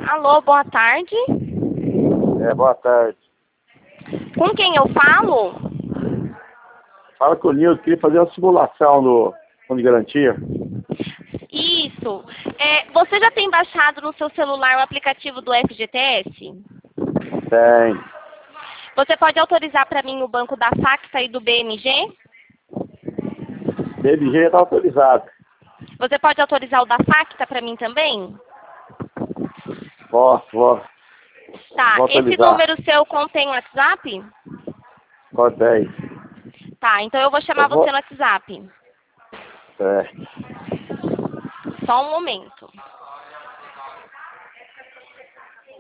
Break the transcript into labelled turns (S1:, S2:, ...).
S1: Alô, boa tarde.
S2: Boa tarde.
S1: Com quem eu falo?
S2: Fala com o Nilson, queria fazer uma simulação do fundo de garantia.
S1: Isso. Você já tem baixado no seu celular o aplicativo do FGTS?
S2: Tem.
S1: Você pode autorizar para mim o banco da Facta e do BMG?
S2: BMG está autorizado.
S1: Você pode autorizar o da Facta para mim também?
S2: Posso.
S1: Tá.
S2: Vou
S1: Esse
S2: autorizar.
S1: número seu contém WhatsApp?
S2: Contém.
S1: Tá, então eu vou chamar você no WhatsApp.
S2: Certo.
S1: Só um momento.